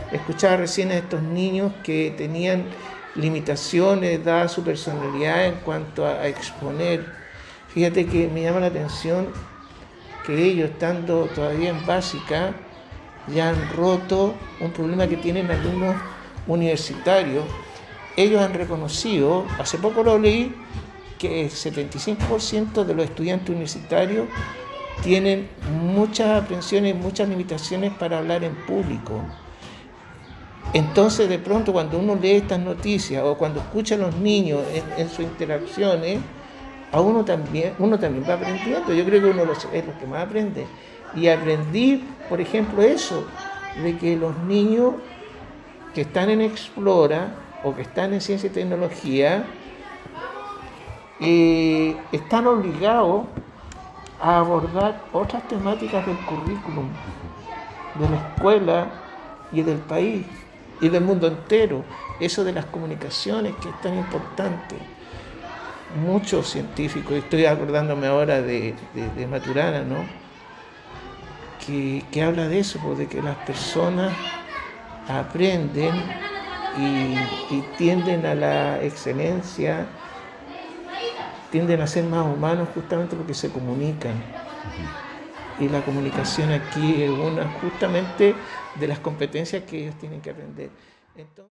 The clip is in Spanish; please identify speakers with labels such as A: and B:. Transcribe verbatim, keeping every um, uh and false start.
A: Escuchaba recién a estos niños que tenían limitaciones dada su personalidad en cuanto a, a exponer. Fíjate que me llama la atención que ellos, estando todavía en básica, ya han roto un problema que tienen alumnos universitarios. Ellos han reconocido, hace poco lo leí, que el setenta y cinco por ciento de los estudiantes universitarios tienen muchas aprensiones, muchas limitaciones para hablar en público. Entonces, de pronto, cuando uno lee estas noticias o cuando escucha a los niños en, en sus interacciones, a uno también, uno también va aprendiendo. Yo creo que uno es lo que más aprende. Y aprendí, por ejemplo, eso, de que los niños que están en Explora o que están en Ciencia y Tecnología eh, están obligados a abordar otras temáticas del currículum, de la escuela y del país y del mundo entero. Eso de las comunicaciones, que es tan importante. Muchos científicos, estoy acordándome ahora de, de, de Maturana, ¿no? que, que habla de eso, pues, de que las personas aprenden y, y tienden a la excelencia, tienden a ser más humanos justamente porque se comunican. Uh-huh. Y la comunicación aquí es una justamente de las competencias que ellos tienen que aprender. Entonces,